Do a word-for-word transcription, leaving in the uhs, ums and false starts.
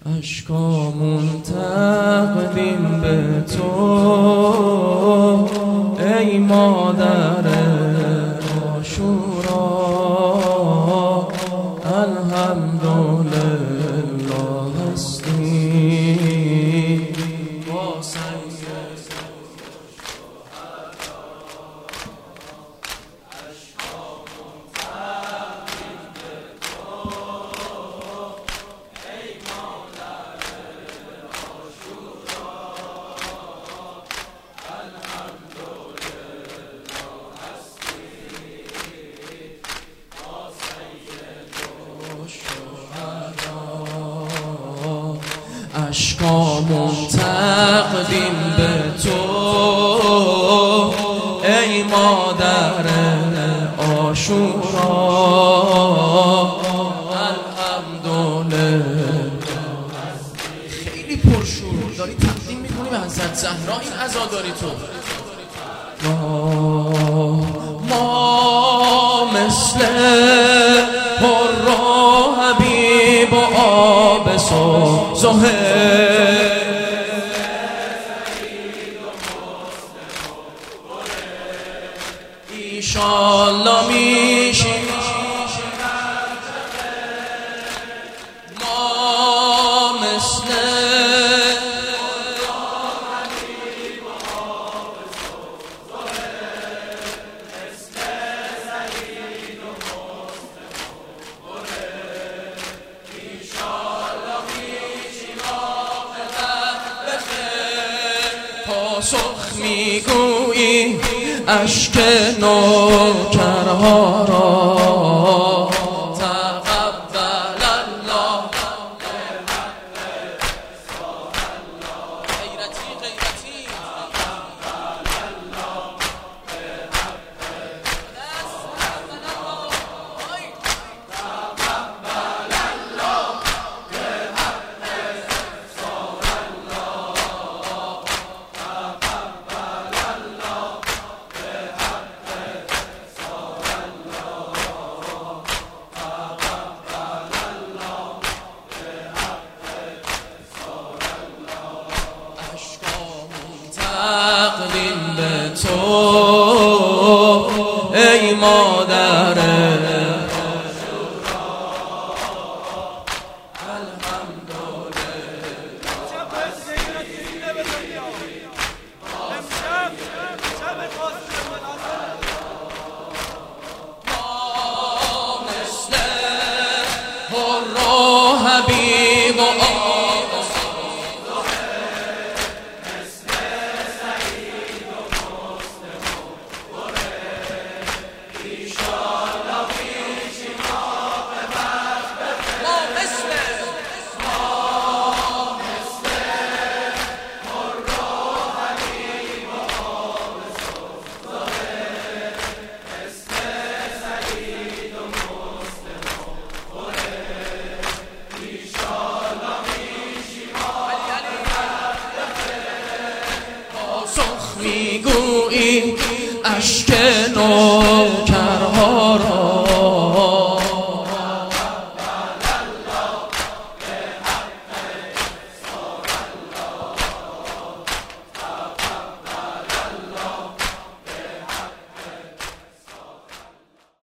اشکامون تقدیم به تو ای مادر عاشورا، الحمدلله هستی با سید اشکامون تقدیم به تو ای مادر عاشورا، الحمدلله. خیلی پرشور داری تقدیم میکنی به حضرت زهرا، این عزاداری تو. ما ما مثل پر و حبیب و آب زهر ایشالله میشیم ما مثل پاسخ میگویی اشک نوکرها را، تقبل الله. غیرتی غیرتی تقدیم به تو ای مادر حبیب و آب مثل سعید و مسلم و بره، ایشالله پیشیم عاقبت بخیر. ما مثل ما مثل پر و حبیب و آب زهر، مثل سعید و مسلم و بره، میگویی اشک نوکرها را